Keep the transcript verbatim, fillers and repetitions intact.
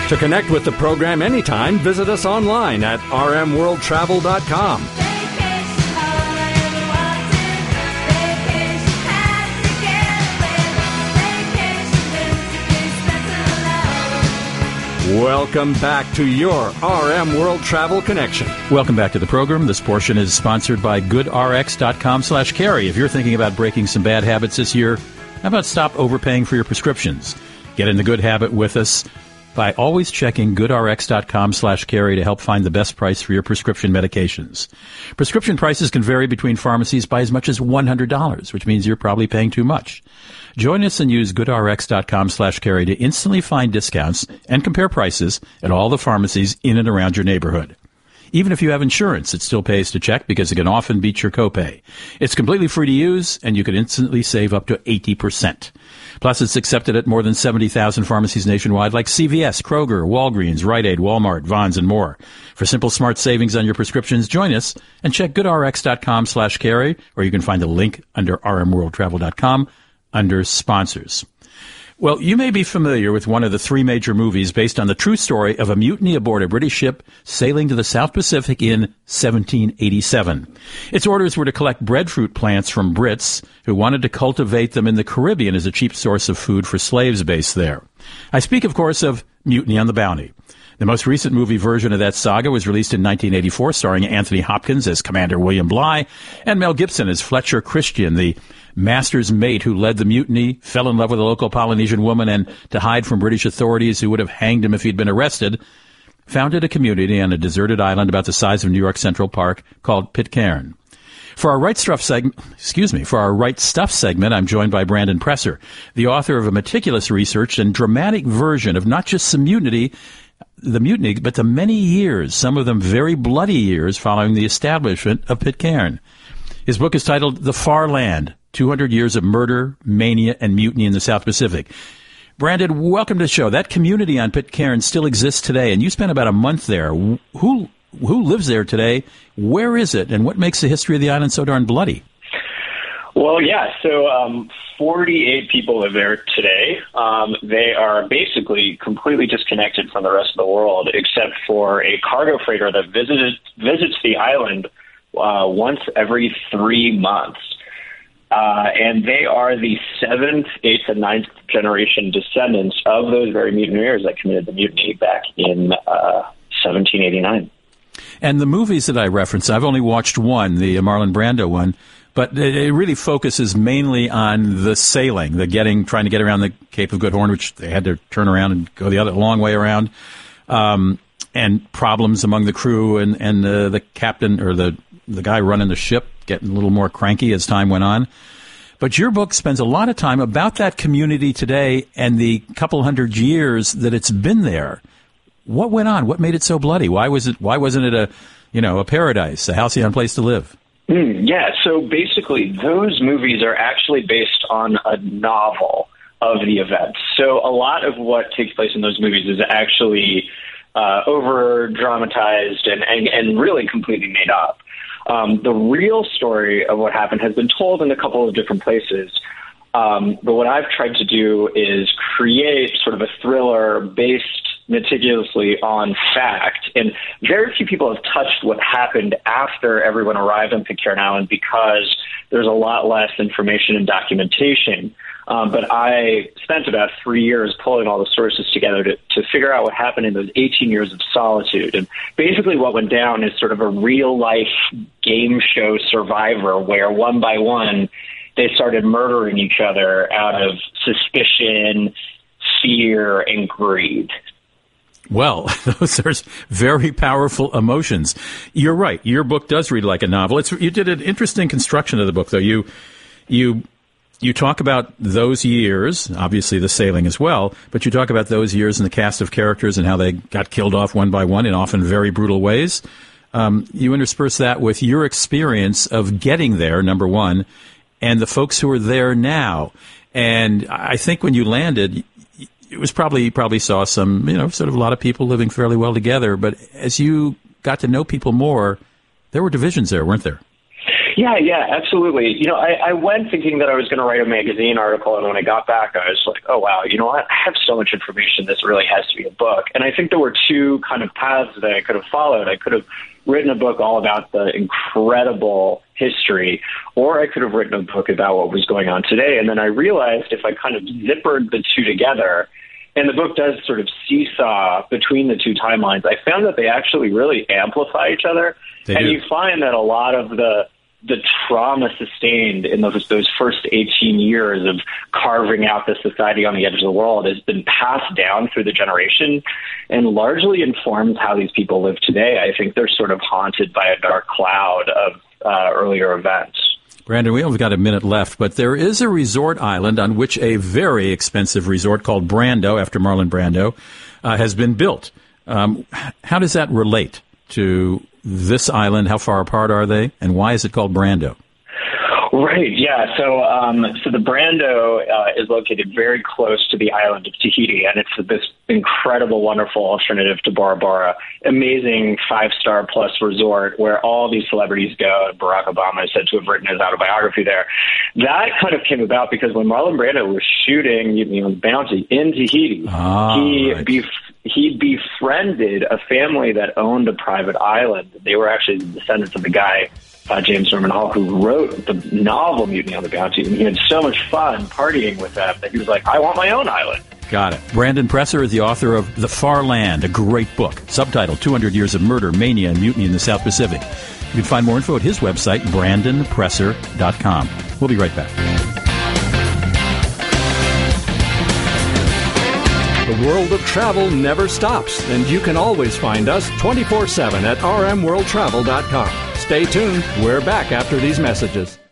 To connect with the program anytime, visit us online at r m world travel dot com. Welcome back to your R M World Travel Connection. Welcome back to the program. This portion is sponsored by good r x dot com slash carry. If you're thinking about breaking some bad habits this year, how about stop overpaying for your prescriptions? Get in the good habit with us by always checking good r x dot com slash carry to help find the best price for your prescription medications. Prescription prices can vary between pharmacies by as much as one hundred dollars, which means you're probably paying too much. Join us and use good r x dot com slash carry to instantly find discounts and compare prices at all the pharmacies in and around your neighborhood. Even if you have insurance, it still pays to check because it can often beat your copay. It's completely free to use, and you can instantly save up to eighty percent. Plus, it's accepted at more than seventy thousand pharmacies nationwide like C V S, Kroger, Walgreens, Rite Aid, Walmart, Vons, and more. For simple, smart savings on your prescriptions, join us and check good r x dot com slash carry, or you can find the link under r m world travel dot com under sponsors. Well, you may be familiar with one of the three major movies based on the true story of a mutiny aboard a British ship sailing to the South Pacific in seventeen eighty-seven. Its orders were to collect breadfruit plants from Brits who wanted to cultivate them in the Caribbean as a cheap source of food for slaves based there. I speak, of course, of Mutiny on the Bounty. The most recent movie version of that saga was released in nineteen eighty-four, starring Anthony Hopkins as Commander William Bligh and Mel Gibson as Fletcher Christian, the master's mate who led the mutiny, fell in love with a local Polynesian woman, and to hide from British authorities who would have hanged him if he'd been arrested, founded a community on a deserted island about the size of New York Central Park called Pitcairn. For our Right Stuff segment, excuse me, for our Right Stuff segment, I'm joined by Brandon Presser, the author of a meticulous research and dramatic version of not just some mutiny, the mutiny, but the many years, some of them very bloody years, following the establishment of Pitcairn. His book is titled The Far Land, two hundred Years of Murder, Mania, and Mutiny in the South Pacific. Brandon, welcome to the show. That community on Pitcairn still exists today, and you spent about a month there. Who who lives there today? Where is it, and what makes the history of the island so darn bloody? Well, yeah, so um, forty-eight people live there today. Um, they are basically completely disconnected from the rest of the world, except for a cargo freighter that visited, visits the island uh, once every three months. Uh, and they are the seventh, eighth, and ninth generation descendants of those very mutineers that committed the mutiny back in uh, seventeen eighty-nine. And the movies that I referenced, I've only watched one, the Marlon Brando one, but it really focuses mainly on the sailing, the getting, trying to get around the Cape of Good Horn, which they had to turn around and go the other long way around, um, and problems among the crew and and uh, the captain or the the guy running the ship getting a little more cranky as time went on. But your book spends a lot of time about that community today and the couple hundred years that it's been there. What went on? What made it so bloody? Why was it? Why wasn't it a, you know, a paradise, a halcyon place to live? Mm, yeah. So basically, those movies are actually based on a novel of the events. So a lot of what takes place in those movies is actually uh, over dramatized and, and and really completely made up. Um, the real story of what happened has been told in a couple of different places. Um, but what I've tried to do is create sort of a thriller based meticulously on fact. And very few people have touched what happened after everyone arrived on Pitcairn Island because there's a lot less information and documentation. Um, but I spent about three years pulling all the sources together to, to figure out what happened in those eighteen years of solitude. And basically what went down is sort of a real-life game show Survivor where one by one they started murdering each other out of suspicion, fear, and greed. Well, those are very powerful emotions. You're right. Your book does read like a novel. It's, you did an interesting construction of the book, though. You, you, you talk about those years, obviously the sailing as well, but you talk about those years and the cast of characters and how they got killed off one by one in often very brutal ways. Um, you intersperse that with your experience of getting there, number one, and the folks who are there now. And I think when you landed, it was probably, you probably saw some, you know, sort of a lot of people living fairly well together. But as you got to know people more, there were divisions there, weren't there? Yeah, yeah, absolutely. You know, I, I went thinking that I was going to write a magazine article, and when I got back, I was like, oh, wow, you know what? I have so much information. This really has to be a book. And I think there were two kind of paths that I could have followed. I could have written a book all about the incredible history, or I could have written a book about what was going on today. And then I realized if I kind of zippered the two together, and the book does sort of seesaw between the two timelines, I found that they actually really amplify each other. They and do. You find that a lot of the the trauma sustained in those those first eighteen years of carving out the society on the edge of the world has been passed down through the generation and largely informs how these people live today. I think they're sort of haunted by a dark cloud of uh, earlier events. Brandon, we only got a minute left, but there is a resort island on which a very expensive resort called Brando, after Marlon Brando, uh, has been built. Um, how does that relate to this island? How far apart are they? And why is it called Brando? Right, yeah. So um, so the Brando uh, is located very close to the island of Tahiti, and it's this incredible, wonderful alternative to Bora Bora. Amazing five-star plus resort where all these celebrities go. Barack Obama is said to have written his autobiography there. That kind of came about because when Marlon Brando was shooting, you know, Bounty in Tahiti, ah, he right. bef- he befriended a family that owned a private island. They were actually the descendants of the guy, Uh, James Norman Hall, who wrote the novel Mutiny on the Bounty, and he had so much fun partying with them that he was like, I want my own island. Got it. Brandon Presser is the author of The Far Land, a great book, subtitled two hundred Years of Murder, Mania, and Mutiny in the South Pacific. You can find more info at his website, brandon presser dot com. We'll be right back. The world of travel never stops, and you can always find us twenty-four seven at r m world travel dot com. Stay tuned. We're back after these messages.